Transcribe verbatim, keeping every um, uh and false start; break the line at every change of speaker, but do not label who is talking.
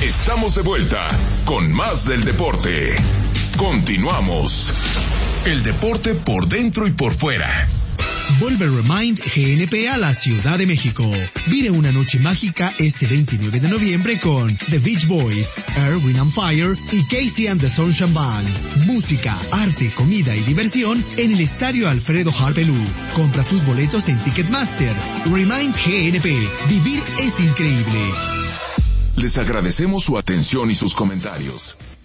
Estamos de vuelta con más del deporte. Continuamos. El deporte por dentro y por fuera.
Vuelve Remind G N P a la Ciudad de México. Vive una noche mágica este veintinueve de noviembre con The Beach Boys, Earth, Wind and Fire y Casey and the Sunshine Band. Música, arte, comida y diversión en el Estadio Alfredo Harpelú. Compra tus boletos en Ticketmaster. Remind G N P. Vivir es increíble.
Les agradecemos su atención y sus comentarios.